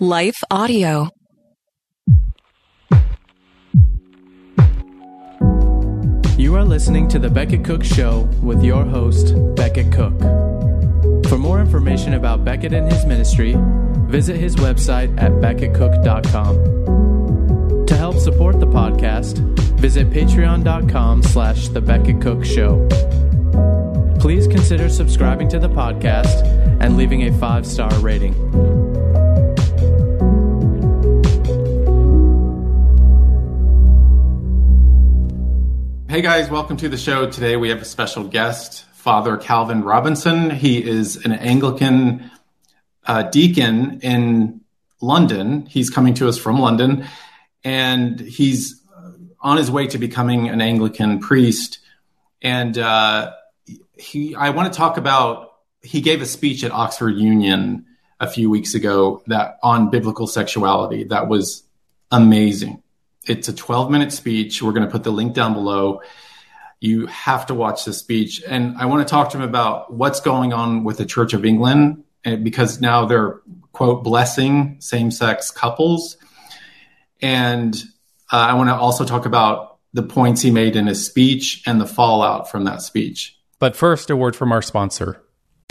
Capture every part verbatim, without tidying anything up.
Life Audio. You are listening to The Becket Cook Show with your host, Becket Cook. For more information about Becket and his ministry, visit his website at becket cook dot com. To help support the podcast, visit patreon.com slash The Becket Cook Show. Please consider subscribing to the podcast and leaving a five-star rating. Hey guys, welcome to the show. Today we have a special guest, Father Calvin Robinson. He is an Anglican uh, deacon in London. He's coming to us from London, and he's on his way to becoming an Anglican priest. And uh, he, I want to talk about, he gave a speech at Oxford Union a few weeks ago that on biblical sexuality. That was amazing. It's a twelve-minute speech. We're going to put the link down below. You have to watch the speech. And I want to talk to him about what's going on with the Church of England, because now they're, quote, blessing same-sex couples. And uh, I want to also talk about the points he made in his speech and the fallout from that speech. But first, a word from our sponsor.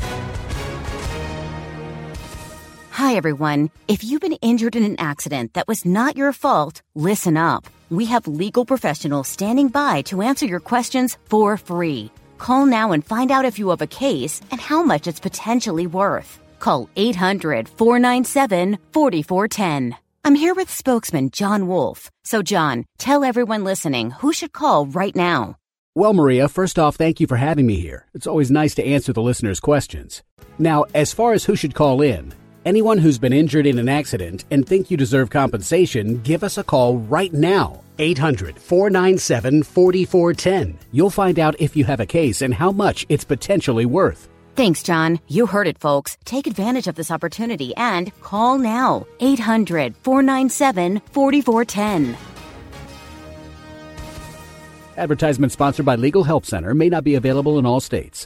Hi, everyone. If you've been injured in an accident that was not your fault, listen up. We have legal professionals standing by to answer your questions for free. Call now and find out if you have a case and how much it's potentially worth. Call eight hundred, four nine seven, four four one zero. I'm here with spokesman John Wolf. So, John, tell everyone listening who should call right now. Well, Maria, first off, thank you for having me here. It's always nice to answer the listeners' questions. Now, as far as who should call in, anyone who's been injured in an accident and think you deserve compensation, give us a call right now. eight hundred, four nine seven, four four one zero. You'll find out if you have a case and how much it's potentially worth. Thanks, John. You heard it, folks. Take advantage of this opportunity and call now. eight hundred, four nine seven, four four one zero. Advertisement sponsored by Legal Help Center. May not be available in all states.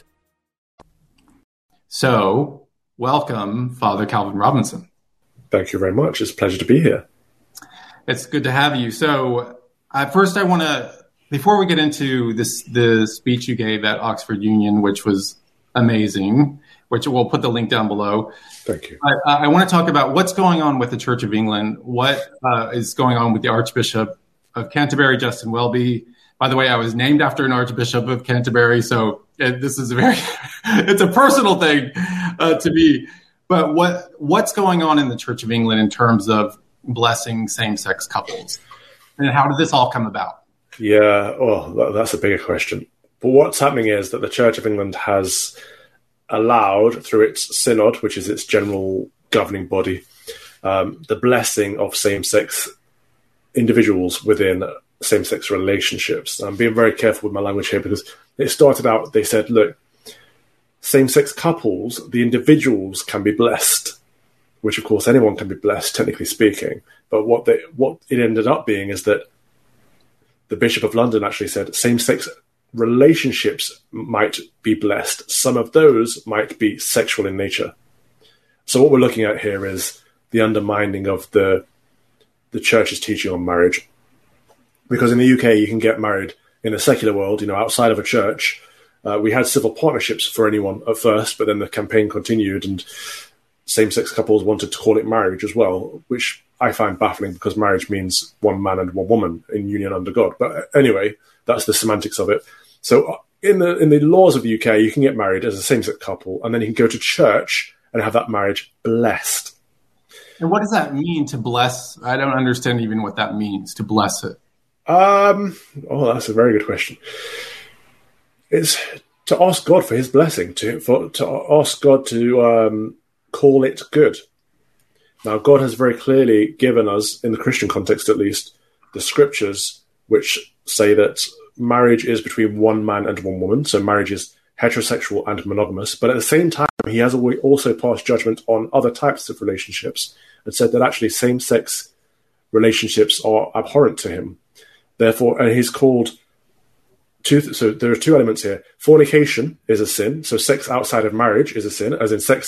So, welcome, Father Calvin Robinson. Thank you very much. It's a pleasure to be here. It's good to have you. So, uh, first I want to, before we get into this, the speech you gave at Oxford Union, which was amazing, which we'll put the link down below. Thank you. I, I want to talk about what's going on with the Church of England, what uh, is going on with the Archbishop of Canterbury, Justin Welby. By the way, I was named after an Archbishop of Canterbury, so it, this is a very, it's a personal thing uh, to me. But what what's going on in the Church of England in terms of blessing same-sex couples? And how did this all come about? Yeah, oh, that's a bigger question. But what's happening is that the Church of England has allowed, through its synod, which is its general governing body, um, the blessing of same-sex individuals within same-sex relationships. I'm being very careful with my language here because it started out, they said, look, same-sex couples, the individuals can be blessed, which of course anyone can be blessed, technically speaking. But what they, what it ended up being is that the Bishop of London actually said same-sex relationships might be blessed. Some of those might be sexual in nature. So what we're looking at here is the undermining of the the church's teaching on marriage. Because in the U K, you can get married in the secular world, you know, outside of a church. Uh, we had civil partnerships for anyone at first, but then the campaign continued and same-sex couples wanted to call it marriage as well, which I find baffling because marriage means one man and one woman in union under God. But anyway, that's the semantics of it. So in the in the laws of the U K, you can get married as a same-sex couple, and then you can go to church and have that marriage blessed. And what does that mean to bless? I don't understand even what that means, to bless it. Um, oh, that's a very good question. It's to ask God for his blessing, to for, to ask God to um, call it good. Now, God has very clearly given us, in the Christian context at least, the scriptures which say that marriage is between one man and one woman. So marriage is heterosexual and monogamous. But at the same time, he has also passed judgment on other types of relationships and said that actually same-sex relationships are abhorrent to him. Therefore, and he's called two. So there are two elements here. Fornication is a sin. So sex outside of marriage is a sin, as in sex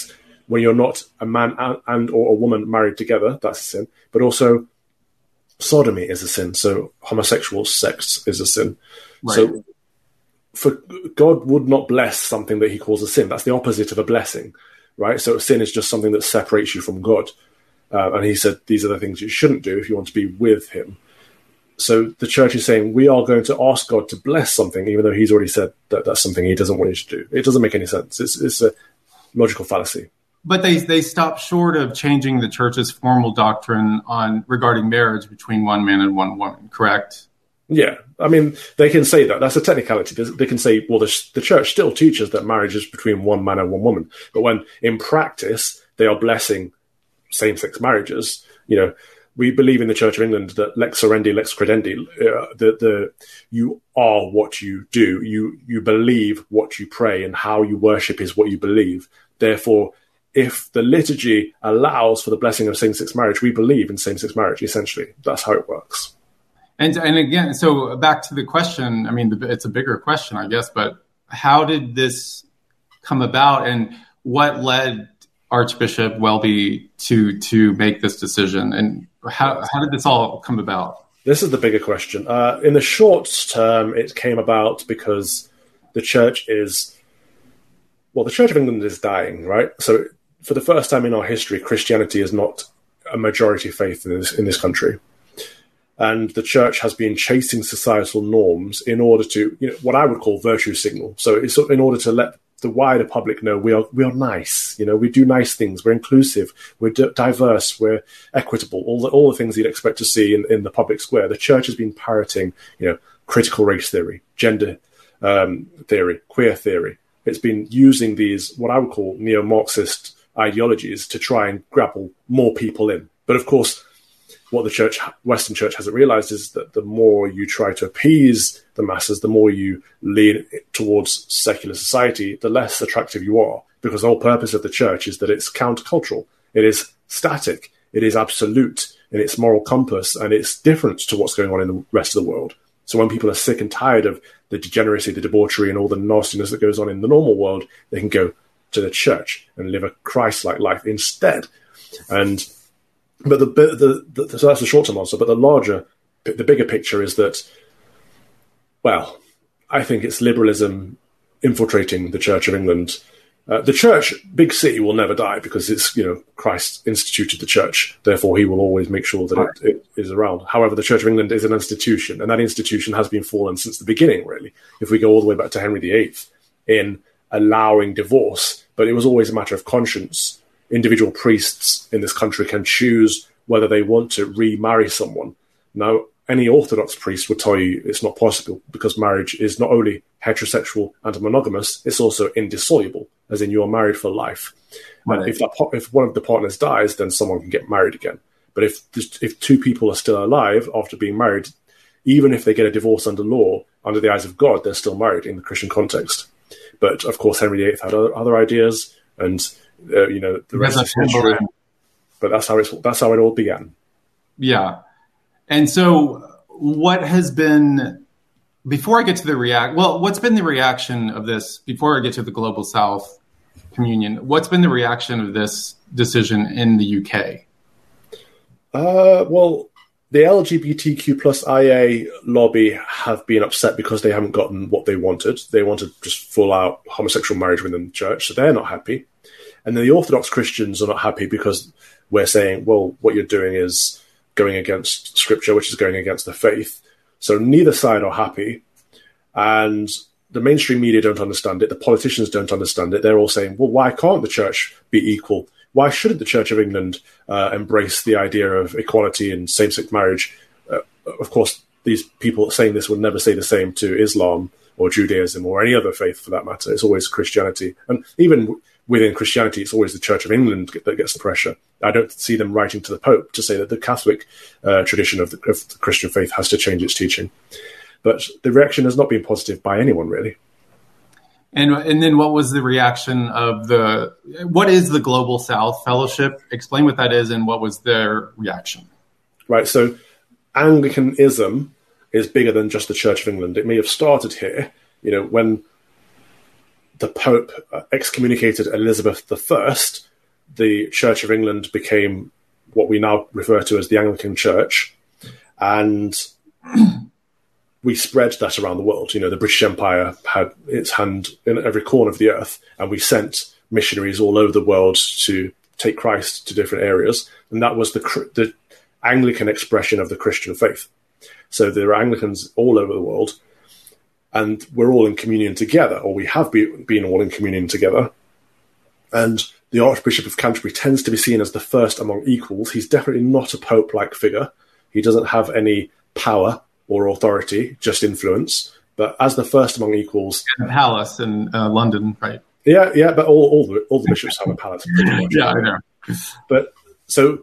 when you're not a man and, and or a woman married together, that's a sin. But also, sodomy is a sin. So homosexual sex is a sin. Right. So for God would not bless something that he calls a sin. That's the opposite of a blessing, right? So sin is just something that separates you from God. Uh, and he said, these are the things you shouldn't do if you want to be with him. So the church is saying, we are going to ask God to bless something, even though he's already said that that's something he doesn't want you to do. It doesn't make any sense. It's, it's a logical fallacy. But they they stop short of changing the church's formal doctrine on regarding marriage between one man and one woman, correct? Yeah. I mean, they can say that. That's a technicality. They can say, well, the, the church still teaches that marriage is between one man and one woman. But when in practice, they are blessing same-sex marriages, you know, we believe in the Church of England that lex oriendi, lex credendi, uh, the, the, you are what you do. You, you believe what you pray, and how you worship is what you believe. Therefore, if the liturgy allows for the blessing of same-sex marriage, we believe in same-sex marriage, essentially. That's how it works. And, and again, so back to the question, I mean, it's a bigger question, I guess, but how did this come about, and what led Archbishop Welby to to make this decision, and how how did this all come about? This is the bigger question. Uh, in the short term, it came about because the church is, well, the Church of England is dying, right? So for the first time in our history, Christianity is not a majority faith in this in this country, and the church has been chasing societal norms in order to, you know, what I would call virtue signal. So it's in order to let the wider public know we are we are nice, you know, we do nice things, we're inclusive, we're d- diverse, we're equitable, all the all the things you'd expect to see in, in the public square. The church has been parroting, you know, critical race theory, gender um, theory, queer theory. It's been using these, what I would call neo-Marxist ideologies, to try and grapple more people in. But of course, what the church, Western church hasn't realized is that the more you try to appease the masses, the more you lean towards secular society, the less attractive you are. Because the whole purpose of the church is that it's countercultural. It is static. It is absolute in its moral compass, and it's different to what's going on in the rest of the world. So when people are sick and tired of the degeneracy, the debauchery, and all the nastiness that goes on in the normal world, they can go to the church and live a Christ-like life instead. And But the, the, the so that's the short-term answer. But the larger, the bigger picture is that, well, I think it's liberalism infiltrating the Church of England. Uh, the church, big C, will never die because it's, you know, Christ instituted the church. Therefore, he will always make sure that it, it is around. However, the Church of England is an institution, and that institution has been fallen since the beginning, really. If we go all the way back to Henry the Eighth in allowing divorce, but it was always a matter of conscience. Individual priests in this country can choose whether they want to remarry someone. Now, any Orthodox priest would tell you it's not possible, because marriage is not only heterosexual and monogamous, it's also indissoluble, as in you are married for life. Right. And if that, if one of the partners dies, then someone can get married again. But if if two people are still alive after being married, even if they get a divorce under law, under the eyes of God, they're still married in the Christian context. But of course, Henry the Eighth had other, other ideas, and Uh, you know, the rest of history, but that's how it's that's how it all began. Yeah, and so what has been, before I get to the react? Well, what's been the reaction of this? Before I get to the Global South Communion, what's been the reaction of this decision in the U K? Uh, well, the L G B T Q plus I A lobby have been upset because they haven't gotten what they wanted. They wanted just full out homosexual marriage within the church, so they're not happy. And then the Orthodox Christians are not happy because we're saying, well, what you're doing is going against Scripture, which is going against the faith. So neither side are happy. And the mainstream media don't understand it. The politicians don't understand it. They're all saying, well, why can't the church be equal? Why shouldn't the Church of England uh, embrace the idea of equality and same-sex marriage? Uh, of course, these people saying this would never say the same to Islam or Judaism or any other faith for that matter. It's always Christianity. And even within Christianity, it's always the Church of England that gets the pressure. I don't see them writing to the Pope to say that the Catholic uh, tradition of the, of the Christian faith has to change its teaching. But the reaction has not been positive by anyone, really. And and then what was the reaction of the, what is the Global South Fellowship? Explain what that is and what was their reaction. Right, so Anglicanism is bigger than just the Church of England. It may have started here, you know, when the Pope excommunicated Elizabeth the First, the Church of England became what we now refer to as the Anglican Church, and we spread that around the world. You know, the British Empire had its hand in every corner of the earth, and we sent missionaries all over the world to take Christ to different areas, and that was the the Anglican expression of the Christian faith. So there are Anglicans all over the world, and we're all in communion together, or we have be, been all in communion together. And the Archbishop of Canterbury tends to be seen as the first among equals. He's definitely not a pope-like figure. He doesn't have any power or authority, just influence. But as the first among equals... And palace in uh, London, right? Yeah, yeah, but all, all, the, all the bishops have a palace. Pretty much. Yeah, I know. But so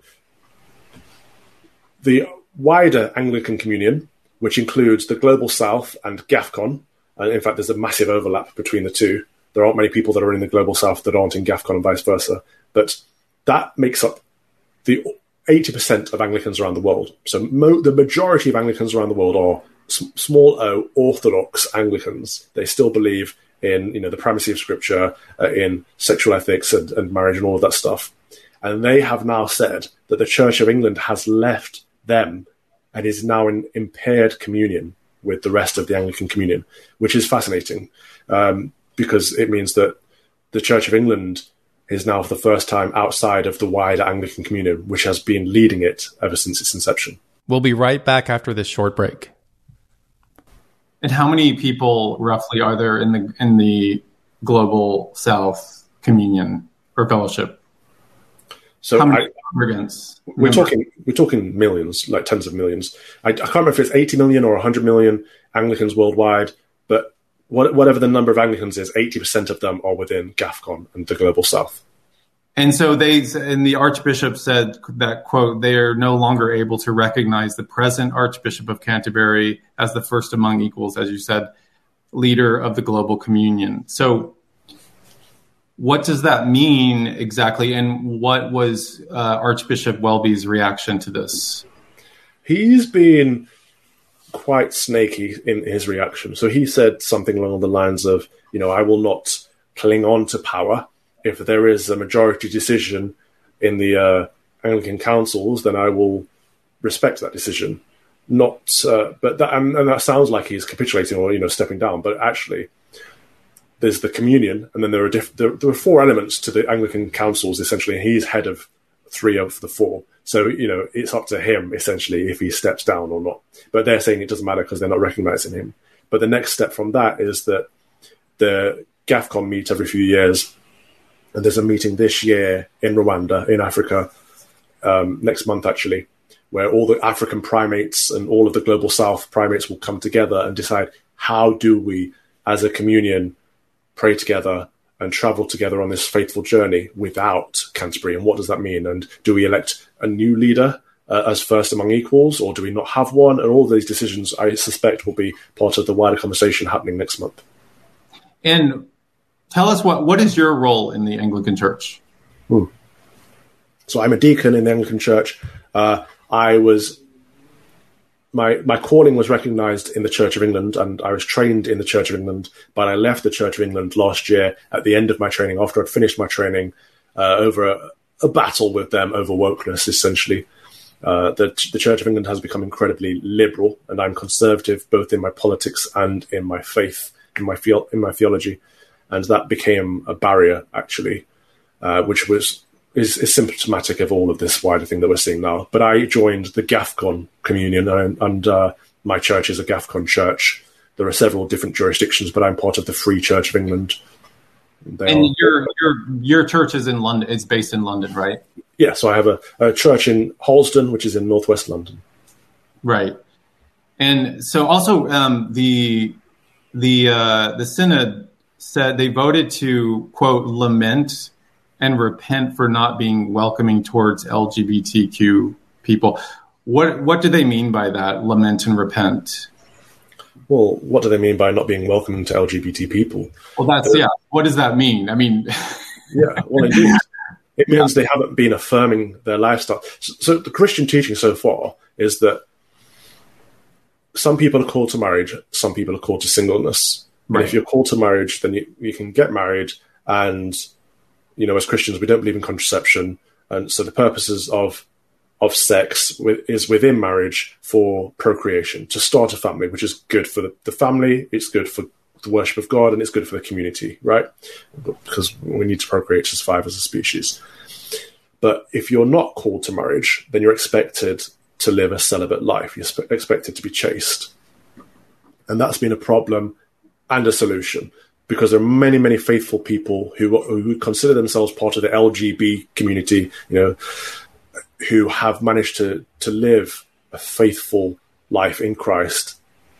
the wider Anglican Communion, which includes the Global South and GAFCON, and in fact, there's a massive overlap between the two. There aren't many people that are in the Global South that aren't in GAFCON and vice versa. But that makes up the eighty percent of Anglicans around the world. So mo- the majority of Anglicans around the world are s- small o Orthodox Anglicans. They still believe in, you know, the primacy of Scripture, uh, in sexual ethics and, and marriage and all of that stuff. And they have now said that the Church of England has left them and is now in impaired communion with the rest of the Anglican Communion, which is fascinating. Um, because it means that the Church of England is now for the first time outside of the wider Anglican Communion, which has been leading it ever since its inception. We'll be right back after this short break. And how many people roughly are there in the in the Global South Communion or Fellowship? So how many I, congregants? We're talking we're talking millions, like tens of millions. I, I can't remember if it's eighty million or one hundred million Anglicans worldwide, but What, whatever the number of Anglicans is, eighty percent of them are within GAFCON and the Global South. And so they, and the Archbishop said that, quote, they are no longer able to recognize the present Archbishop of Canterbury as the first among equals, as you said, leader of the Global Communion. So what does that mean exactly? And what was uh, Archbishop Welby's reaction to this? He's been quite snaky in his reaction. So he said something along the lines of, you know, I will not cling on to power. If there is a majority decision in the uh, Anglican councils, then I will respect that decision. Not, uh, but that, and, and that sounds like he's capitulating or, you know, stepping down. But actually, there's the communion, and then there are diff- there, there are four elements to the Anglican councils essentially. And he's head of three of the four. So, you know, it's up to him, essentially, if he steps down or not. But they're saying it doesn't matter because they're not recognizing him. But the next step from that is that the GAFCON meet every few years. And there's a meeting this year in Rwanda, in Africa, um, next month, actually, where all the African primates and all of the Global South primates will come together and decide how do we, as a communion, pray together and travel together on this faithful journey without Canterbury, and what does that mean? And do we elect a new leader uh, as first among equals, or do we not have one? And all these decisions, I suspect, will be part of the wider conversation happening next month. And tell us, what what is your role in the Anglican Church? Hmm. So I'm a deacon in the Anglican Church. Uh, I was My my calling was recognised in the Church of England, and I was trained in the Church of England, but I left the Church of England last year at the end of my training, after I'd finished my training, uh, over a, a battle with them over wokeness, essentially. Uh, the, the Church of England has become incredibly liberal, and I'm conservative both in my politics and in my faith, in my, the- in my theology. And that became a barrier, actually, uh, which was... Is, is symptomatic of all of this wider thing that we're seeing now. But I joined the GAFCON communion, and, and uh, my church is a GAFCON church. There are several different jurisdictions, but I'm part of the Free Church of England. They and are, your your your church is in London. It's based in London, right? Yeah. So I have a, a church in Halsden, which is in northwest London. Right. And so also um, the the uh, the synod said they voted to, quote, lament and repent for not being welcoming towards L G B T Q people. What what do they mean by that, lament and repent? Well, what do they mean by not being welcoming to L G B T people? Well, that's, uh, yeah. What does that mean? I mean... yeah, well, indeed. It means yeah. they haven't been affirming their lifestyle. So, so the Christian teaching so far is that some people are called to marriage, some people are called to singleness. Right. And if you're called to marriage, then you, you can get married and you know, as Christians, we don't believe in contraception. And so the purposes of of sex with, is within marriage for procreation, to start a family, which is good for the, the family, it's good for the worship of God, and it's good for the community, right? Because we need to procreate to survive as a species. But if you're not called to marriage, then you're expected to live a celibate life. You're spe- expected to be chaste. And that's been a problem and a solution, because there are many, many faithful people who, who would consider themselves part of the L G B T community, you know, who have managed to, to live a faithful life in Christ,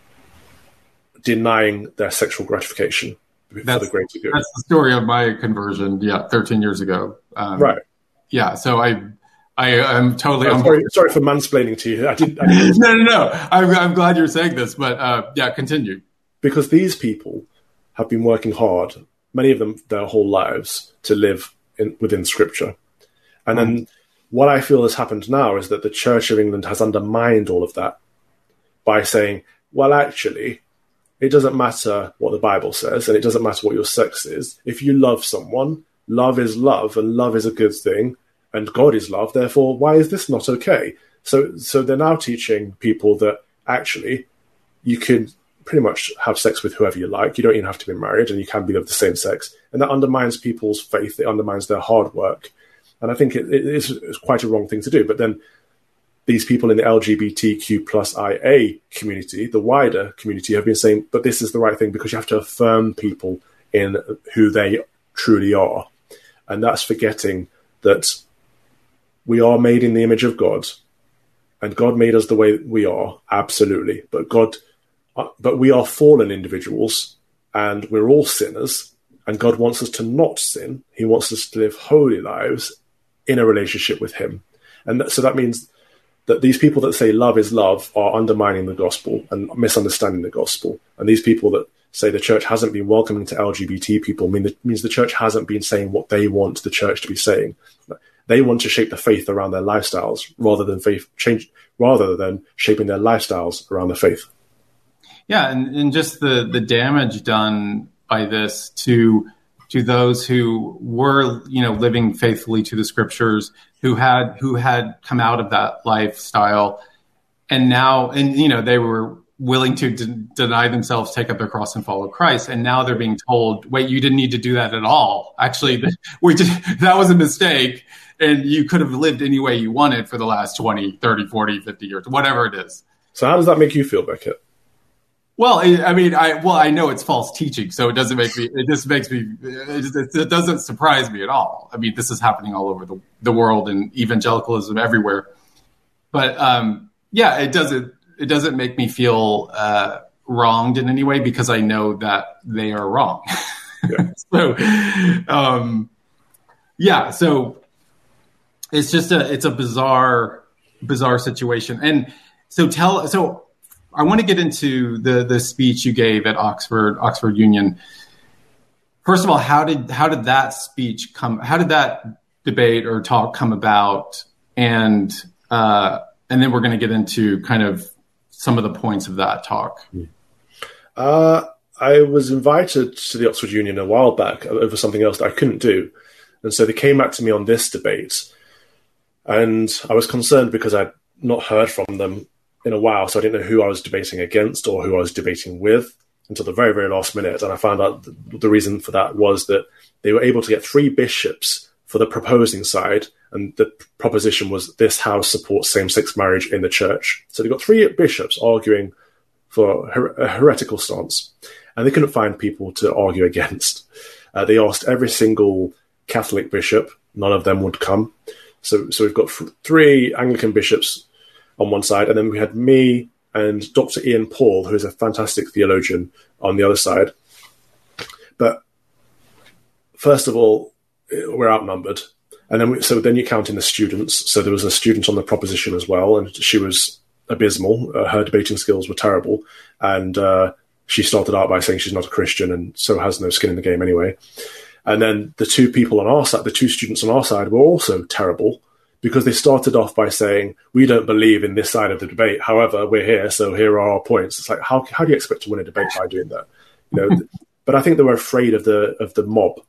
denying their sexual gratification that's, for the greater good. That's the story of my conversion, yeah, thirteen years ago. Um, right. Yeah, so I... I, I'm totally. Oh, sorry, sorry for mansplaining to you. I didn't. I didn't no, no, no. I'm, I'm glad you're saying this, but uh, yeah, continue. Because these people have been working hard, many of them their whole lives, to live in, within Scripture. And mm. then what I feel has happened now is that the Church of England has undermined all of that by saying, well, actually, it doesn't matter what the Bible says, and it doesn't matter what your sex is. If you love someone, love is love, and love is a good thing. And God is love, therefore, why is this not okay? So so they're now teaching people that actually you can pretty much have sex with whoever you like. You don't even have to be married, and you can be of the same sex. And that undermines people's faith. It undermines their hard work. And I think it, it is it's quite a wrong thing to do. But then these people in the L G B T Q plus I A community, the wider community, have been saying, but this is the right thing because you have to affirm people in who they truly are. And that's forgetting that we are made in the image of God, and God made us the way we are, absolutely. But God, but we are fallen individuals, and we're all sinners, and God wants us to not sin. He wants us to live holy lives in a relationship with him. And that, so that means that these people that say love is love are undermining the gospel and misunderstanding the gospel. And these people that say the church hasn't been welcoming to L G B T people mean that means the church hasn't been saying what they want the church to be saying. They want to shape the faith around their lifestyles rather than faith change, rather than shaping their lifestyles around the faith. Yeah, and, and just the, the damage done by this to to those who were, you know, living faithfully to the scriptures, who had who had come out of that lifestyle, and now, and you know, they were willing to de- deny themselves, take up their cross, and follow Christ. And now they're being told, "Wait, you didn't need to do that at all. Actually, we just, that was a mistake." And you could have lived any way you wanted for the last twenty, thirty, forty, fifty years, whatever it is. So how does that make you feel, Beckett? Well, I mean, I well, I know it's false teaching, so it doesn't make me, it just makes me, it, just, it doesn't surprise me at all. I mean, this is happening all over the, the world and evangelicalism everywhere. But um, yeah, it doesn't, it doesn't make me feel uh, wronged in any way because I know that they are wrong. Yeah. so, um, yeah, so, It's just a it's a bizarre bizarre situation. And so tell so I want to get into the the speech you gave at Oxford Oxford Union. First of all, how did how did that speech come? How did that debate or talk come about? And uh, and then we're going to get into kind of some of the points of that talk. Uh, I was invited to the Oxford Union a while back over something else that I couldn't do, and so they came back to me on this debate. And I was concerned because I'd not heard from them in a while, so I didn't know who I was debating against or who I was debating with until the very, very last minute. And I found out the reason for that was that they were able to get three bishops for the proposing side, and the proposition was this house supports same-sex marriage in the church. So they got three bishops arguing for a heretical stance, and they couldn't find people to argue against. Uh, they asked every single Catholic bishop. None of them would come. So, so we've got f- three Anglican bishops on one side, and then we had me and Doctor Ian Paul, who is a fantastic theologian, on the other side. But first of all, we're outnumbered, and then we, so then you count in the students. So there was a student on the proposition as well, and she was abysmal. Uh, her debating skills were terrible, and uh, she started out by saying she's not a Christian and so has no skin in the game anyway. And then the two people on our side, the two students on our side, were also terrible because they started off by saying, we don't believe in this side of the debate. However, we're here, so here are our points. It's like, how how do you expect to win a debate by doing that? You know, but I think they were afraid of the of the mob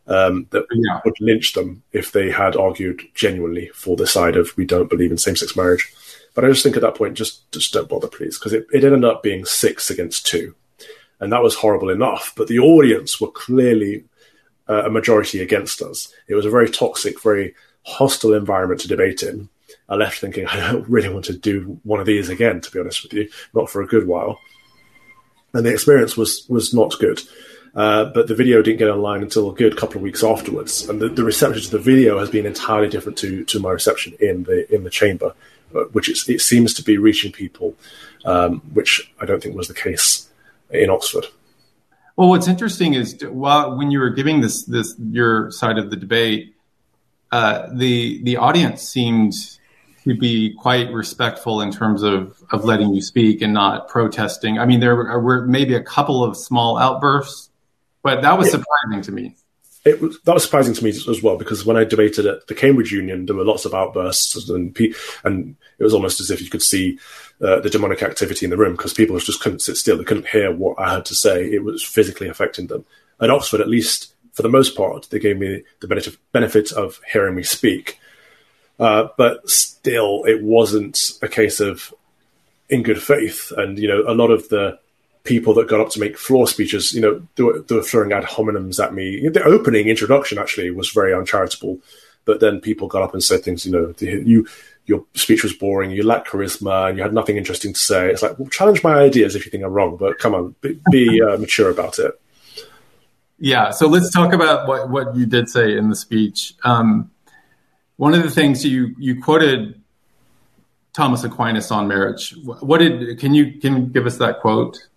um, that yeah. would lynch them if they had argued genuinely for the side of we don't believe in same-sex marriage. But I just think at that point, just, just don't bother, please, because it, it ended up being six against two. And that was horrible enough. But the audience were clearly uh, a majority against us. It was a very toxic, very hostile environment to debate in. I left thinking, I don't really want to do one of these again, to be honest with you, not for a good while. And the experience was was not good. Uh, but the video didn't get online until a good couple of weeks afterwards. And the, the reception to the video has been entirely different to, to my reception in the in the chamber, which is, it seems to be reaching people, um, which I don't think was the case in Oxford. Well, what's interesting is while when you were giving this this your side of the debate, uh, the the audience seemed to be quite respectful in terms of, of letting you speak and not protesting. I mean, there were, were maybe a couple of small outbursts, but that was yeah. surprising to me. It was, that was surprising to me as well, because when I debated at the Cambridge Union, there were lots of outbursts, and, and it was almost as if you could see uh, the demonic activity in the room, because people just couldn't sit still. They couldn't hear what I had to say. It was physically affecting them. At Oxford, at least for the most part, they gave me the benefit, benefit of hearing me speak. Uh, but still, it wasn't a case of in good faith. And, you know, a lot of the people that got up to make floor speeches, you know, they were, they were throwing ad hominems at me. The opening introduction actually was very uncharitable, but then people got up and said things, you know, you, your speech was boring, you lack charisma, and you had nothing interesting to say. It's like, well, challenge my ideas if you think I'm wrong, but come on, be, be uh, mature about it. Yeah. So let's talk about what, what you did say in the speech. Um, one of the things you, you quoted Thomas Aquinas on marriage. What did, can you, can you give us that quote?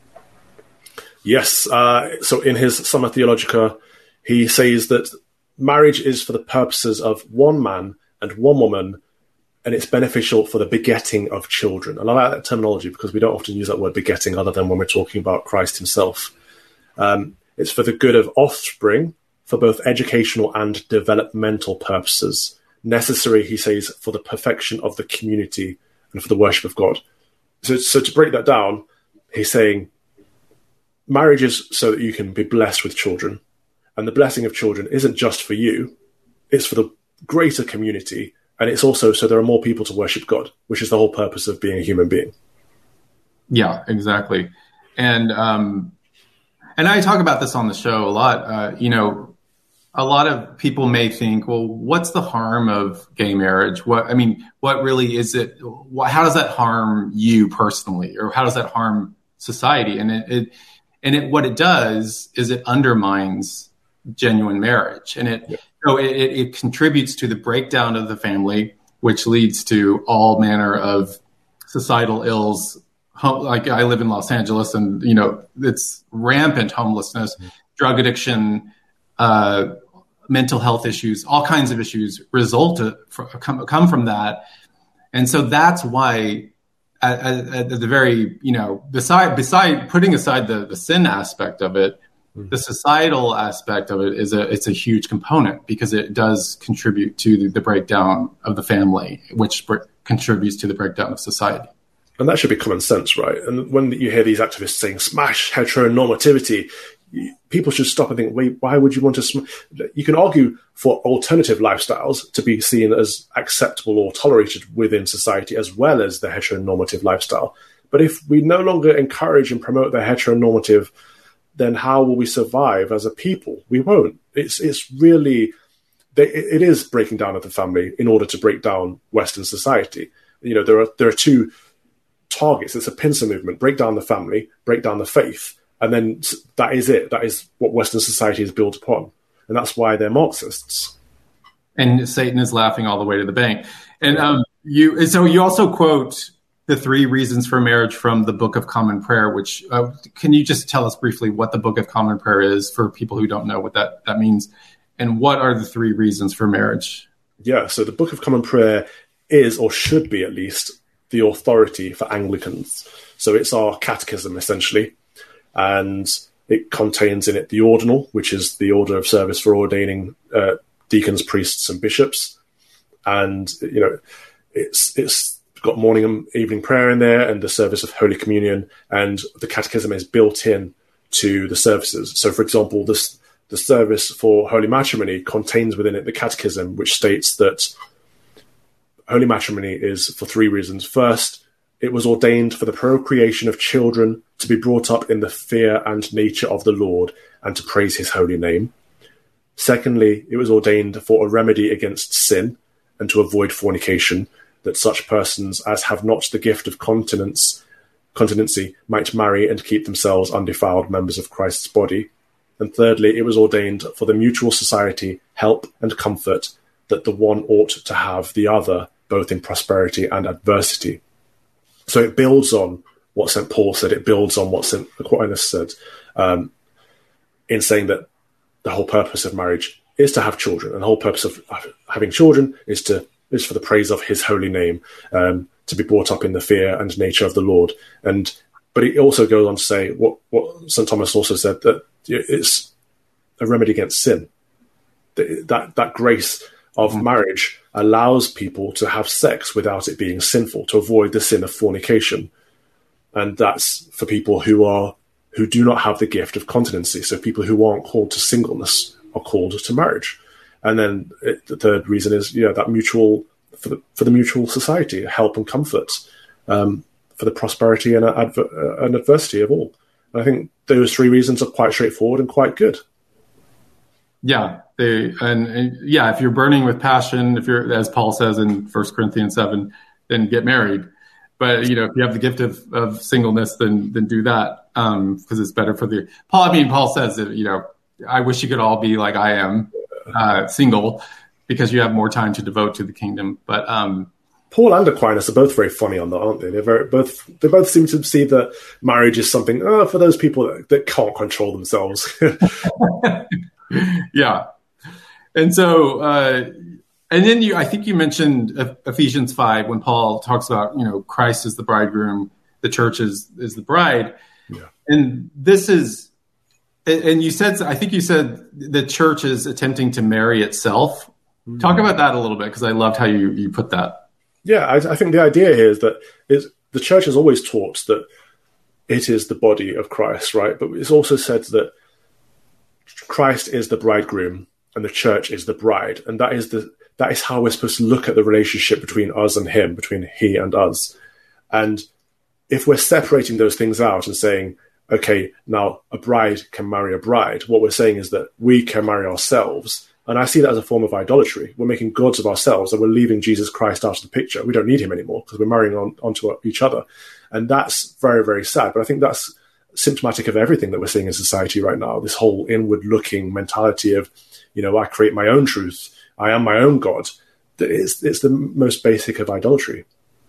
Yes. Uh, so in his Summa Theologica, he says that marriage is for the purposes of one man and one woman, and it's beneficial for the begetting of children. And I like that terminology because we don't often use that word begetting other than when we're talking about Christ himself. Um, it's for the good of offspring, for both educational and developmental purposes. Necessary, he says, for the perfection of the community and for the worship of God. So, so to break that down, he's saying, marriage is so that you can be blessed with children. And the blessing of children isn't just for you. It's for the greater community. And it's also so there are more people to worship God, which is the whole purpose of being a human being. Yeah, exactly. And um, and I talk about this on the show a lot. Uh, you know, a lot of people may think, well, what's the harm of gay marriage? What I mean, what really is it? How does that harm you personally? Or how does that harm society? And it, it And it, what it does is it undermines genuine marriage, and it yeah. so it, it contributes to the breakdown of the family, which leads to all manner of societal ills. Like I live in Los Angeles, and you know it's rampant homelessness, mm-hmm. drug addiction, uh, mental health issues, all kinds of issues result to, come, come from that, and so that's why. At, at, at the very, you know, beside beside putting aside the, the sin aspect of it, mm-hmm. the societal aspect of it is a it's a huge component because it does contribute to the, the breakdown of the family, which bre- contributes to the breakdown of society. And that should be common sense, right? And when you hear these activists saying "smash heteronormativity," people should stop and think, wait, why would you want to sm-? You can argue for alternative lifestyles to be seen as acceptable or tolerated within society as well as the heteronormative lifestyle. But if we no longer encourage and promote the heteronormative, then how will we survive as a people? We won't. It's it's really, it is breaking down of the family in order to break down Western society. You know, there are there are two targets. It's a pincer movement: break down the family, break down the faith. And then that is it. That is what Western society is built upon. And that's why they're Marxists. And Satan is laughing all the way to the bank. And um, you, so you also quote the three reasons for marriage from the Book of Common Prayer, which uh, can you just tell us briefly what the Book of Common Prayer is for people who don't know what that, that means? And what are the three reasons for marriage? Yeah, so the Book of Common Prayer is, or should be at least, the authority for Anglicans. So it's our catechism, essentially. And it contains in it the ordinal, which is the order of service for ordaining uh, deacons, priests, and bishops. And, you know, it's it's got morning and evening prayer in there and the service of Holy Communion. And the catechism is built in to the services. So, for example, this the service for holy matrimony contains within it the catechism, which states that holy matrimony is for three reasons. First, it was ordained for the procreation of children to be brought up in the fear and nature of the Lord and to praise his holy name. Secondly, it was ordained for a remedy against sin and to avoid fornication, that such persons as have not the gift of continence, continency might marry and keep themselves undefiled members of Christ's body. And thirdly, it was ordained for the mutual society, help and comfort that the one ought to have the other, both in prosperity and adversity. So it builds on what Saint Paul said, it builds on what Saint Aquinas said, um, in saying that the whole purpose of marriage is to have children, and the whole purpose of having children is to is for the praise of his holy name, um, to be brought up in the fear and nature of the Lord. And but it also goes on to say what, what Saint Thomas also said, that it's a remedy against sin. That that grace of mm-hmm. marriage allows people to have sex without it being sinful, to avoid the sin of fornication. And that's for people who are who do not have the gift of continency. So people who aren't called to singleness are called to marriage. And then it, the third reason is, you know, that mutual, for the, for the mutual society, help and comfort, um, for the prosperity and, adver- and adversity of all. And I think those three reasons are quite straightforward and quite good. Yeah, they and, and yeah, if you're burning with passion, if you're, as Paul says in First Corinthians seven, then get married. But you know, if you have the gift of, of singleness, then then do that, because um, it's better for the Paul. I mean, Paul says that, you know, I wish you could all be like I am, uh, single, because you have more time to devote to the kingdom. But um, Paul and Aquinas are both very funny on that, aren't they? They're very both. They both seem to see that marriage is something oh, for those people that, that can't control themselves. Yeah, and so, uh, and then you, I think you mentioned Ephesians five when Paul talks about, you know, Christ is the bridegroom, the church is is the bride, yeah. And this is, and you said, I think you said the church is attempting to marry itself. Mm-hmm. Talk about that a little bit, because I loved how you you put that. Yeah, I, I think the idea here is that it's, the church has always taught that it is the body of Christ, right? But it's also said that Christ is the bridegroom and the church is the bride. And that is the that is how we're supposed to look at the relationship between us and him, between he and us. And if we're separating those things out and saying, okay, now a bride can marry a bride, what we're saying is that we can marry ourselves. And I see that as a form of idolatry. We're making gods of ourselves and we're leaving Jesus Christ out of the picture. We don't need him anymore because we're marrying on, onto each other. And that's very, very sad. But I think that's symptomatic of everything that we're seeing in society right now, this whole inward-looking mentality of, you know, I create my own truth, I am my own God. It's, it's the most basic of idolatry.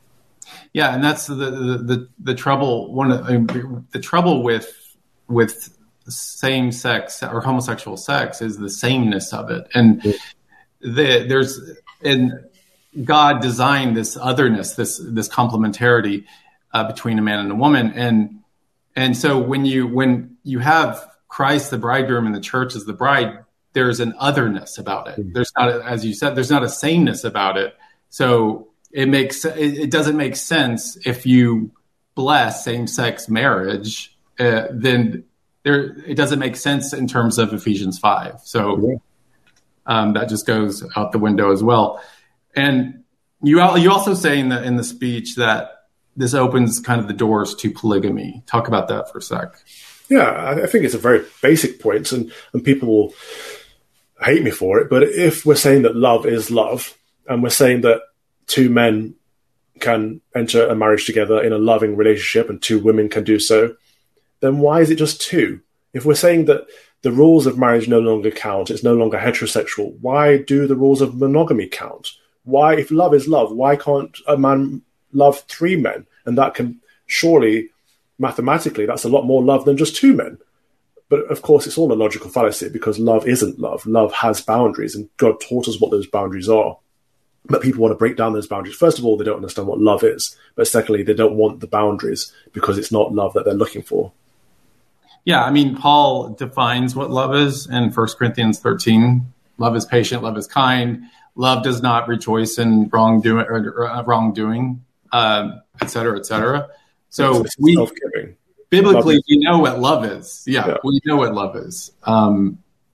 Yeah, and that's the the the, the trouble. One of the, the trouble with with same sex or homosexual sex is the sameness of it, and the, there's and God designed this otherness, this this complementarity uh, between a man and a woman, and and so when you when you have Christ the bridegroom and the church as the bride, there's an otherness about it. There's not, a, as you said, there's not a sameness about it. So it makes it, it doesn't make sense if you bless same-sex marriage. Uh, then there it doesn't make sense in terms of Ephesians five. So um, that just goes out the window as well. And you you also say in the in the speech that this opens kind of the doors to polygamy. Talk about that for a sec. Yeah, I think it's a very basic point, and, and people will hate me for it, but if we're saying that love is love, and we're saying that two men can enter a marriage together in a loving relationship and two women can do so, then why is it just two? If we're saying that the rules of marriage no longer count, it's no longer heterosexual, why do the rules of monogamy count? Why, if love is love, why can't a man love three men? And that can surely, mathematically, that's a lot more love than just two men. But of course, it's all a logical fallacy because love isn't love. Love has boundaries, and God taught us what those boundaries are. But people want to break down those boundaries. First of all, they don't understand what love is. But secondly, they don't want the boundaries because it's not love that they're looking for. Yeah, I mean, Paul defines what love is in First Corinthians thirteen. Love is patient, love is kind. Love does not rejoice in wrongdoing, or, or wrongdoing, um, et cetera, et cetera. So it's we biblically we know what love is. Yeah, yeah, we know what love is. Um,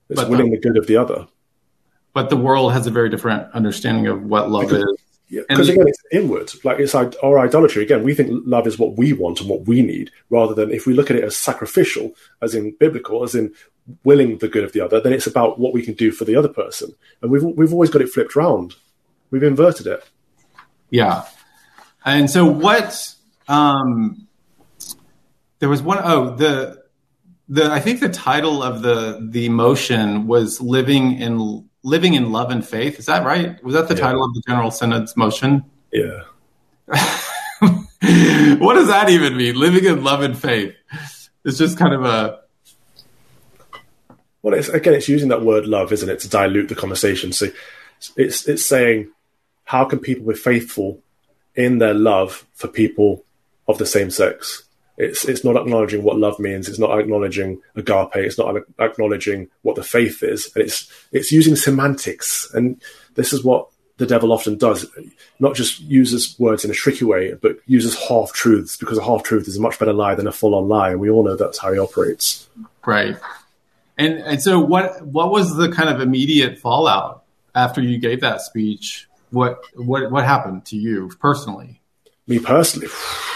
It's but winning the, the good of the other. But the world has a very different understanding of what love because, is. Because yeah, again, it's inward. Like it's our, our idolatry. Again, we think love is what we want and what we need, rather than if we look at it as sacrificial, as in biblical, as in willing the good of the other, then it's about what we can do for the other person. And we've we've always got it flipped round. We've inverted it. Yeah. And so what, um, there was one, oh, the, the, I think the title of the, the motion was living in, living in love and faith. Is that right? Was that the yeah. title of the General Synod's motion? Yeah. What does that even mean? Living in love and faith. It's just kind of a, well, it's, again, it's using that word love, isn't it, to dilute the conversation. So it's, it's saying, how can people be faithful in their love for people of the same sex? It's it's not acknowledging what love means. It's not acknowledging agape. It's not acknowledging what the faith is. And it's it's using semantics. And this is what the devil often does. Not just uses words in a tricky way, but uses half-truths, because a half-truth is a much better lie than a full-on lie. And we all know that's how he operates. Right. And and so what what was the kind of immediate fallout after you gave that speech? What what what happened to you personally? Me personally,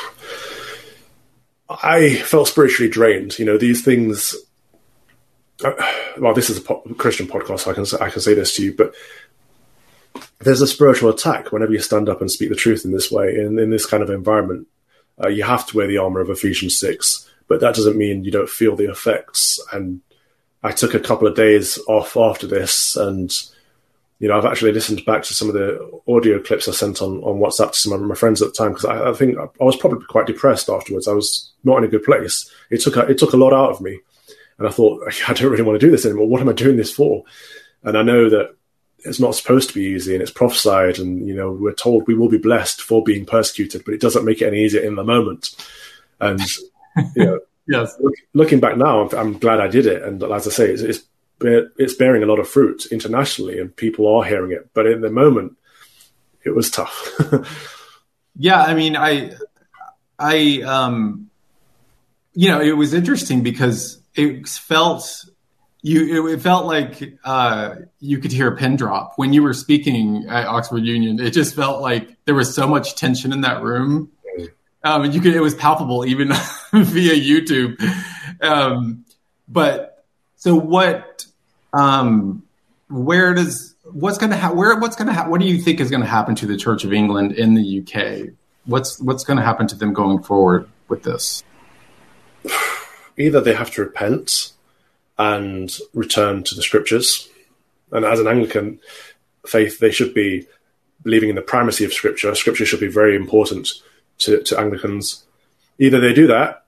I felt spiritually drained. You know, these things. Uh, well, this is a po- Christian podcast, so I can I can say this to you, but there's a spiritual attack whenever you stand up and speak the truth in this way, in in this kind of environment. Uh, you have to wear the armor of Ephesians six, but that doesn't mean you don't feel the effects. And I took a couple of days off after this, and you know, I've actually listened back to some of the audio clips I sent on, on WhatsApp to some of my friends at the time, because I, I think I was probably quite depressed afterwards. I was not in a good place. It took a, it took a lot out of me. And I thought, I don't really want to do this anymore. What am I doing this for? And I know that it's not supposed to be easy, and it's prophesied. And, you know, we're told we will be blessed for being persecuted, but it doesn't make it any easier in the moment. And, you know, yes. look, looking back now, I'm, I'm glad I did it. And as I say, it's, it's it's bearing a lot of fruit internationally, and people are hearing it. But in the moment, it was tough. Yeah, I mean, I, I, um, you know, it was interesting because it felt you. It felt like uh, you could hear a pin drop when you were speaking at Oxford Union. It just felt like there was so much tension in that room. Um, and you could. It was palpable even via YouTube. Um, but so what? Um, where does what's going to ha- where what's going to ha- what do you think is going to happen to the Church of England in the U K? What's what's going to happen to them going forward with this? Either they have to repent and return to the Scriptures, and as an Anglican faith, they should be believing in the primacy of Scripture. Scripture should be very important to, to Anglicans. Either they do that,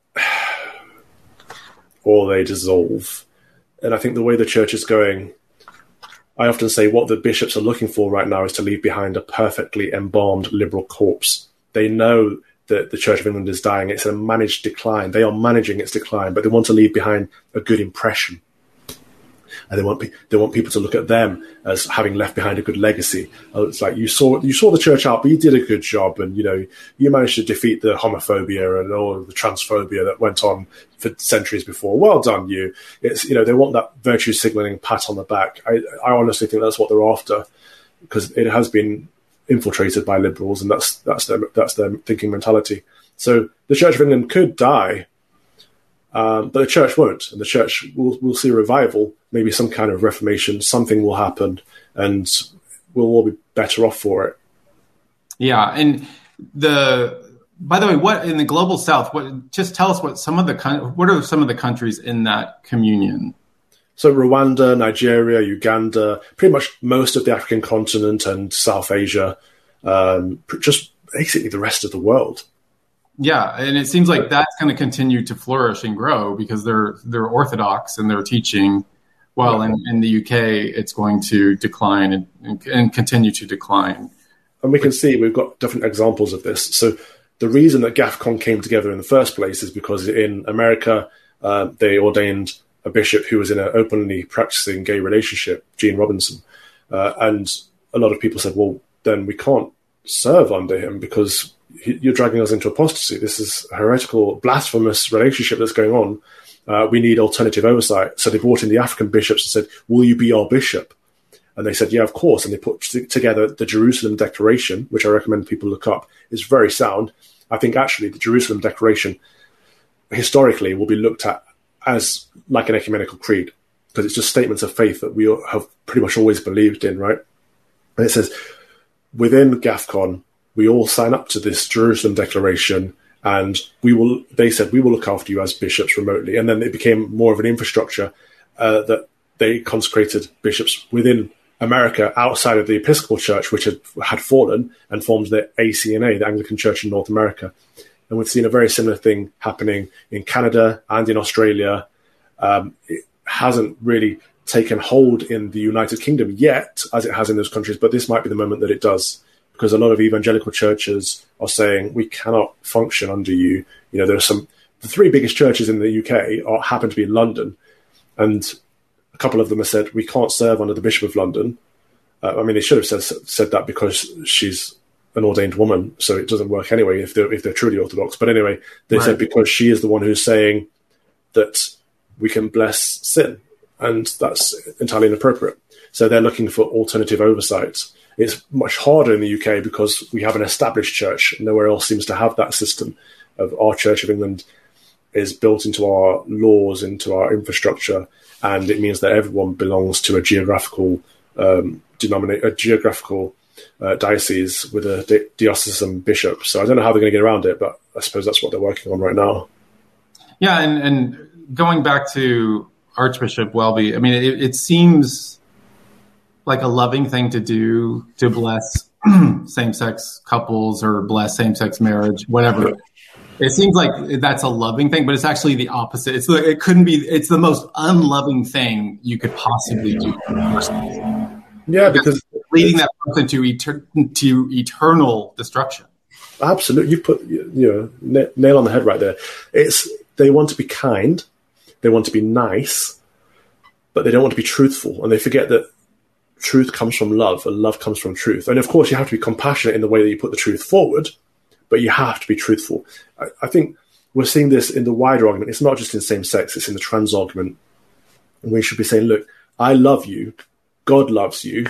or they dissolve. And I think the way the church is going, I often say what the bishops are looking for right now is to leave behind a perfectly embalmed liberal corpse. They know that the Church of England is dying. It's a managed decline. They are managing its decline, but they want to leave behind a good impression. And they want pe- they want people to look at them as having left behind a good legacy. Uh, it's like you saw you saw the church out, but you did a good job, and you know you managed to defeat the homophobia and all the transphobia that went on for centuries before. Well done, you. It's you know they want that virtue signaling pat on the back. I, I honestly think that's what they're after, because it has been infiltrated by liberals, and that's that's their that's their thinking mentality. So the Church of England could die. Um, but the church won't, and the church will will see a revival, maybe some kind of reformation. Something will happen, and we'll all be better off for it. Yeah, and the by the way, what in the global South? What just tell us what some of the what are some of the countries in that communion? So Rwanda, Nigeria, Uganda, pretty much most of the African continent and South Asia, um, just basically the rest of the world. Yeah, and it seems like that's going to continue to flourish and grow because they're they're orthodox in their teaching, while in, in the U K it's going to decline and, and, and continue to decline. And we can see we've got different examples of this. So the reason that GAFCON came together in the first place is because in America uh, they ordained a bishop who was in an openly practicing gay relationship, Gene Robinson, uh, and a lot of people said, well, then we can't serve under him because he, you're dragging us into apostasy. This is a heretical, blasphemous relationship that's going on. Uh, we need alternative oversight. So they brought in the African bishops and said, will you be our bishop? And they said, yeah, of course. And they put t- together the Jerusalem Declaration, which I recommend people look up. It's very sound. I think actually the Jerusalem Declaration historically will be looked at as like an ecumenical creed, because it's just statements of faith that we have pretty much always believed in, right? And it says, within GAFCON, we all sign up to this Jerusalem Declaration, and we will, they said, we will look after you as bishops remotely. And then it became more of an infrastructure uh, that they consecrated bishops within America outside of the Episcopal Church, which had, had fallen, and formed the A C N A, the Anglican Church in North America. And we've seen a very similar thing happening in Canada and in Australia. Um, it hasn't really taken hold in the United Kingdom yet, as it has in those countries, but this might be the moment that it does, because a lot of evangelical churches are saying, we cannot function under you. You know, there are some, the three biggest churches in the U K are, happen to be in London, and a couple of them have said, we can't serve under the Bishop of London. Uh, I mean, they should have said, said that because she's an ordained woman, so it doesn't work anyway if they're, if they're truly Orthodox. But anyway, they right. said because she is the one who's saying that we can bless sin, and that's entirely inappropriate. So they're looking for alternative oversight. It's much harder in the U K because we have an established church. Nowhere else seems to have that system. Of our Church of England is built into our laws, into our infrastructure, and it means that everyone belongs to a geographical um, denominate, a geographical uh, diocese with a di- diocesan bishop. So I don't know how they're going to get around it, but I suppose that's what they're working on right now. Yeah, and, and going back to Archbishop Welby, I mean, it, it seems like a loving thing to do to bless same-sex couples or bless same-sex marriage, whatever. It seems like that's a loving thing, but it's actually the opposite. It's the, it couldn't be. It's the most unloving thing you could possibly do. Yeah, because leading that person to eter- to eternal destruction. Absolutely, you put you know nail on the head right there. It's they want to be kind, they want to be nice, but they don't want to be truthful, and they forget that truth comes from love, and love comes from truth. And of course, you have to be compassionate in the way that you put the truth forward, but you have to be truthful. I, I think we're seeing this in the wider argument. It's not just in same-sex, it's in the trans argument. And we should be saying, look, I love you, God loves you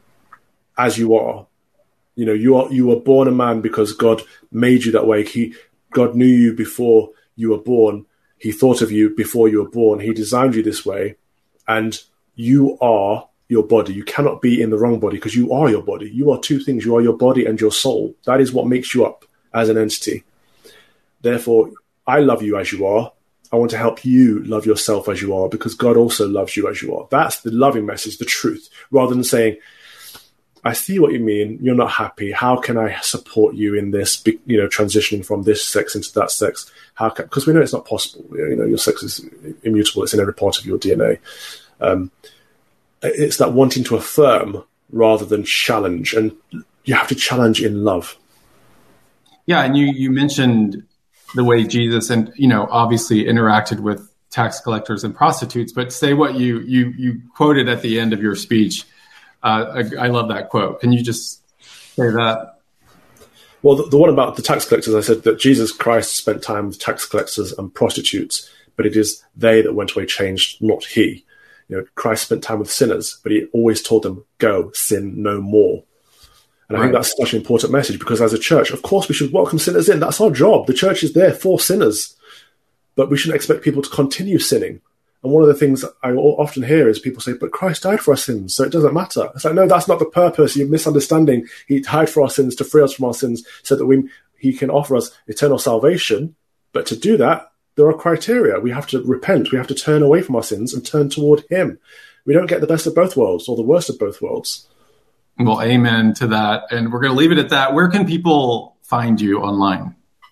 as you are. You know, you are you were born a man because God made you that way. He God knew you before you were born. He thought of you before you were born. He designed you this way. And you are your body. You cannot be in the wrong body because you are your body. You are two things. You are your body and your soul. That is what makes you up as an entity. Therefore, I love you as you are. I want to help you love yourself as you are because God also loves you as you are. That's the loving message, the truth, rather than saying, I see what you mean. You're not happy. How can I support you in this, you know, transitioning from this sex into that sex? How can, because we know it's not possible. You know, your sex is immutable. It's in every part of your D N A. Um, it's that wanting to affirm rather than challenge. And you have to challenge in love. Yeah, and you, you mentioned the way Jesus and, you know, obviously interacted with tax collectors and prostitutes, but say what you you you quoted at the end of your speech. Uh, I, I love that quote. Can you just say that? Well, the, the one about the tax collectors, I said that Jesus Christ spent time with tax collectors and prostitutes, but it is they that went away changed, not he. You know, Christ spent time with sinners, but he always told them, go, sin no more. And I right. think that's such an important message because as a church, of course, we should welcome sinners in. That's our job. The church is there for sinners, but we shouldn't expect people to continue sinning. And one of the things I often hear is people say, but Christ died for our sins, so it doesn't matter. It's like, no, that's not the purpose. You're misunderstanding. He died for our sins to free us from our sins so that we, he can offer us eternal salvation. But to do that, there are criteria. We have to repent. We have to turn away from our sins and turn toward him. We don't get the best of both worlds or the worst of both worlds. Well, amen to that. And we're going to leave it at that. Where can people find you online?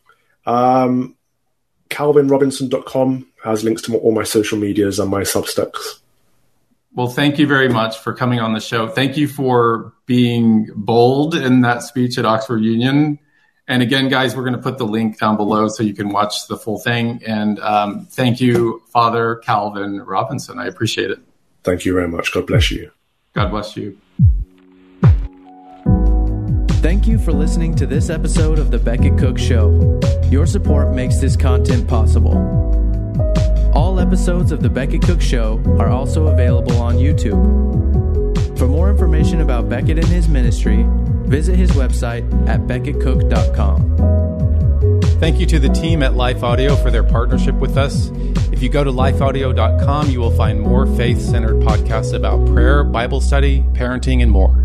Um, calvin robinson dot com has links to all my social medias and my Substacks. Well, thank you very much for coming on the show. Thank you for being bold in that speech at Oxford Union. And again, guys, we're going to put the link down below so you can watch the full thing. And um, thank you, Father Calvin Robinson. I appreciate it. Thank you very much. God bless you. God bless you. Thank you for listening to this episode of The Becket Cook Show. Your support makes this content possible. All episodes of The Becket Cook Show are also available on YouTube. For more information about Becket and his ministry, visit his website at becket cook dot com. Thank you to the team at Life Audio for their partnership with us. If you go to life audio dot com, you will find more faith-centered podcasts about prayer, Bible study, parenting, and more.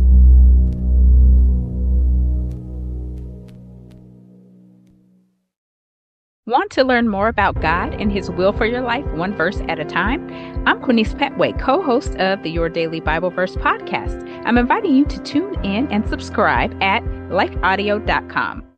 Want to learn more about God and His will for your life, one verse at a time? I'm Quinice Petway, co-host of the Your Daily Bible Verse podcast. I'm inviting you to tune in and subscribe at life audio dot com.